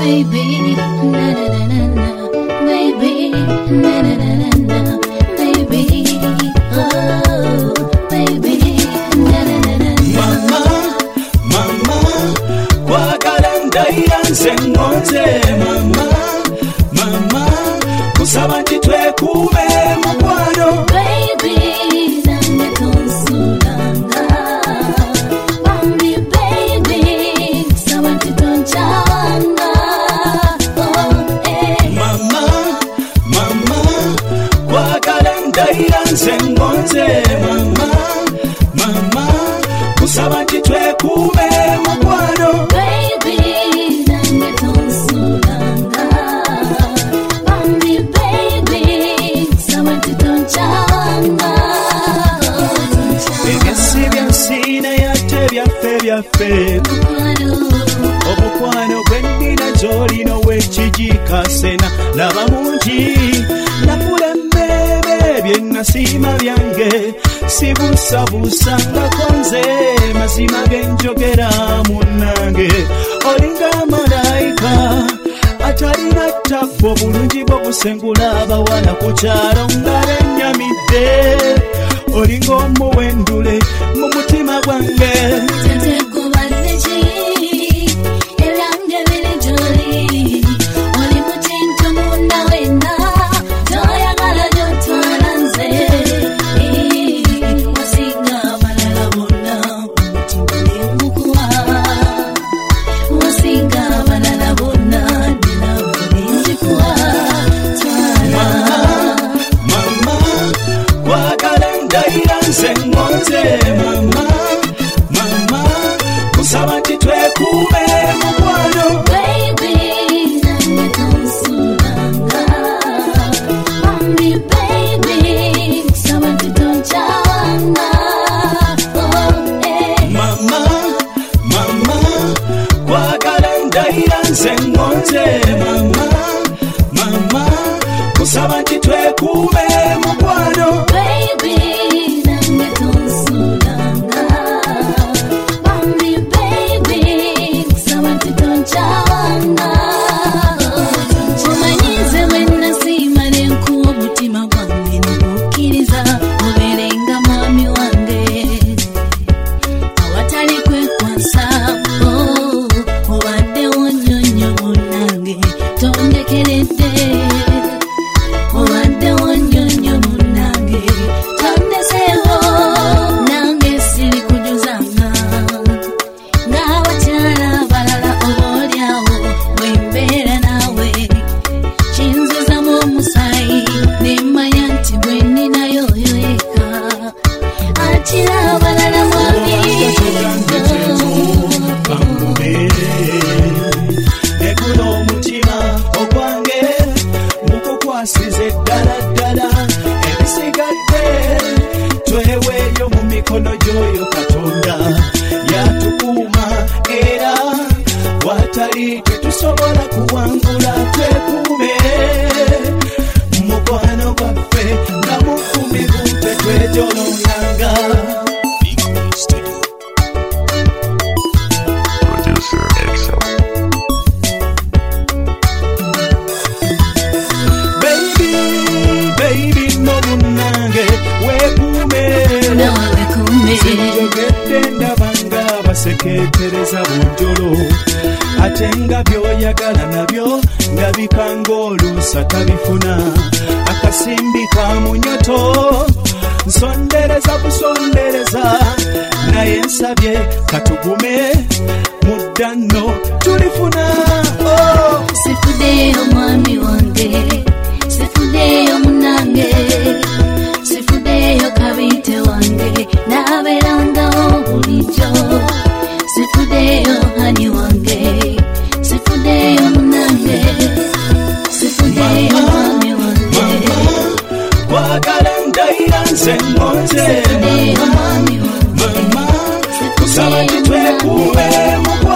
baby, na na na na na, baby, na na na na na, baby, oh, baby, na na na na. Mama, kwagala ndayira nze ngonze mama, kusaba nti twekuume mukwano. Baby, nange tonsulanga, bambi baby, kusaba nti tonkyawanga. Mama, kwagala ndayira nze ngonze mama, kusaba nti twekuume mukwano. Baby, nange tonsulanga, bambi baby, kusaba nti tonkyawanga. Ebisi byansiina yate byaffe omukwano gwe nnina gy'olina ow'ekigikasena laba mungi nakulembebe bye nasiima byange sibuusabuusangako nze mazima genjogera munnange olinga malayika atalina ttako bulungi bw'obusengula abawala ku kyalo nga bennyamidde olinga omuwendule mu mutima gwange. Mama, kusaba nti twekuume mukwano. Baby, nange tonsulanga, bambi baby, kusaba nti tonkyawanga. Mama, kwagala ndayira nze ngonze mama, kusaba nti twekuume mukwano. Baby, nange tonsulanga, bambi baby, kusaba nti tonkyawanga. Omanyi nze bwe nasiima ne nkuwa omutima gwange ne gukkiriza obeerenga mwami wange awatali kwekwansa. Obaddewo nnyonnyo munnange tondekeredde, obaddewo nnyonnyo munnange tondeseewo, nange siri kujuzanga ng'abakyala abalala oboolyawo bwe mbeera naawe kinzizamu omusaayi ne mmanya nti bwe nninayo oyo yekka akira abalala mwami. Negula omutima ogwange mukukwasize ddala ebisigadde tweweeyo mu mikono gy'oyo Katonda yatukuuma era watali tetusobola kuwangula. Twekuume mukwano gwaffe nga mukumivu tetwejolonganga. Baby, no munnange weekuume, sinjogedde ndabanga basekeetereza bunjolo ate nga by'oyagala nabyo ndabika ng'oluusa tabifuna. Akasimbi ka munyoto nsondereza busondereza naye nsabye katugume mudda nno tulifuna. Sifuddeyo mwami wange, sifuddeyo munnange, sifuddeyo kabite wange naabeerangawo bulijjo. Sifuddeyo hani wange, sifuddeyo munnange, sifuddeyo mwami wange. Kwagala ndayira nze ngonze mama, kusaba nti twekuume mukwano.